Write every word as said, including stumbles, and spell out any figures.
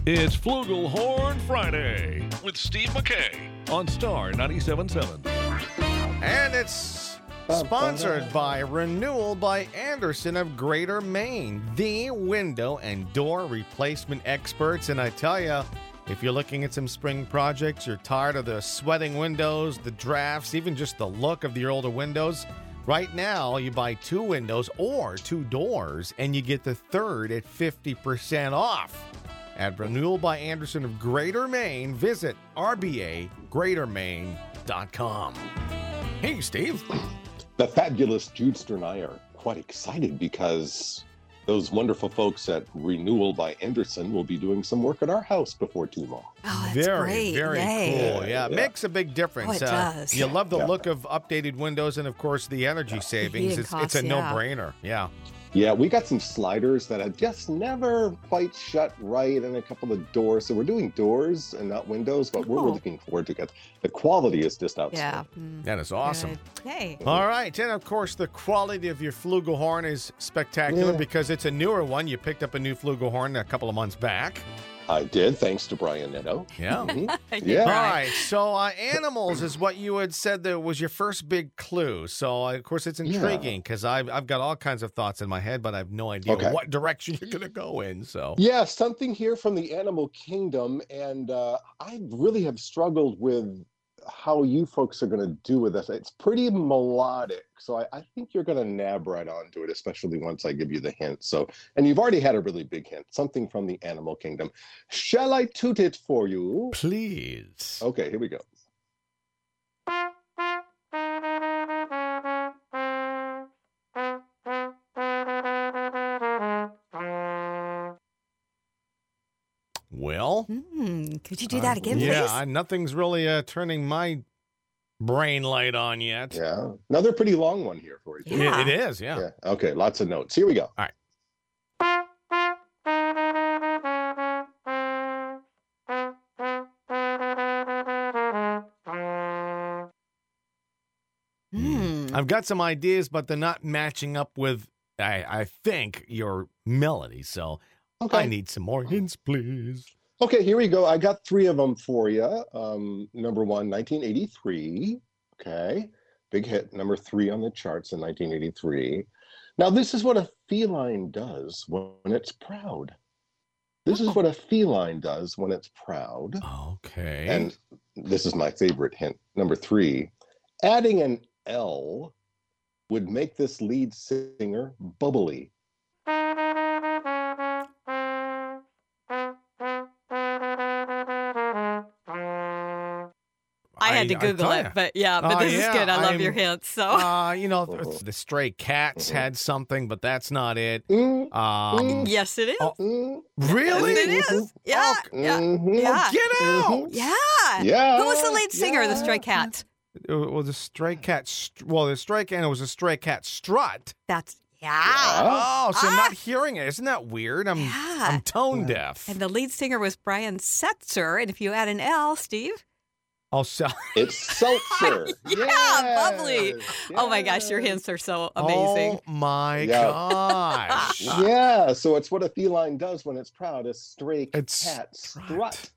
It's Flugelhorn Friday with Steve McKay on Star ninety-seven point seven. And it's sponsored by Renewal by Andersen of Greater Maine, the window and door replacement experts. And I tell you, if you're looking at some spring projects, you're tired of the sweating windows, the drafts, even just the look of the older windows, right now you buy two windows or two doors and you get the third at fifty percent off. At Renewal by Andersen of Greater Maine, visit r b a greater maine dot com. Hey, Steve. The fabulous Judester and I are quite excited because those wonderful folks at Renewal by Andersen will be doing some work at our house before too long. Oh, that's very, great. very Yay. cool. Yeah, it Yeah. makes a big difference. Oh, it Uh, does. you love the Yeah. look of updated windows and, of course, the energy savings. Heating It's, costs, it's a yeah. no-brainer. Yeah. Yeah, we got some sliders that have just never quite shut right and a couple of doors. So we're doing doors and not windows, but we're Oh. really looking forward to it. The quality is just Yeah. outstanding. Mm, That is awesome. good. Hey. All right. And, of course, the quality of your Flugelhorn is spectacular Yeah. because it's a newer one. You picked up a new Flugelhorn a couple of months back. I did, thanks to Brian Netto. Yeah. Mhm. Yeah. All right, so uh, animals is what you had said that was your first big clue. So, uh, of course, it's intriguing because I've, I've got all kinds of thoughts in my head, but I have no idea Okay. what direction you're going to go in. So, Yeah, something here from the animal kingdom. And uh, I really have struggled with how you folks are going to do with this. It's pretty melodic. So I, I think you're going to nab right onto it, especially once I give you the hint. So, and you've already had a really big hint, something from the animal kingdom. Shall I toot it for you? please. Okay, here we go. Well, Mm, could you do that again, yeah, please? I, nothing's really uh, turning my brain light on yet. Yeah, another pretty long one here for you. too. Yeah. It, it is, yeah. Yeah. Okay, lots of notes. Here we go. Mm. I've got some ideas, but they're not matching up with, I, I think, your melody. So Okay. I need some more hints, please. Okay, here we go. I got three of them for you. Um, number one, nineteen eighty-three. Okay, big hit. Number three on the charts in nineteen eighty-three. Now, this is what a feline does when it's proud. This is what a feline does when it's proud. Okay. And this is my favorite hint. Number three, adding an L would make this lead singer bubbly. I had to I Google tell it, ya. but yeah, but Oh, this yeah, is good. I love I'm- your hints. So Uh, you know, Uh-huh. the Stray Cats Uh-huh. had something, but that's not it. Mm, Um, yes, it is. Oh, mm, really? Yes, it is. Yeah, yeah, mhm. yeah, Get out! yeah. Yeah, Who was the lead singer of the yeah. Stray Cats? It was a Stray Cat. St- well, the Stray Cat. It was a Stray Cat strut. That's yeah. Oh, so I'm Ah. not hearing it. Isn't that weird? I'm Yeah. I'm tone deaf. And the lead singer was Brian Setzer. And if you add an L, Steve, Oh, so It's seltzer. Yeah, bubbly. Yes, oh my gosh, your yes. hints are so amazing. Oh my Yeah. gosh! Yeah, so it's what a feline does when it's proud. A stray It's cat strut. strut.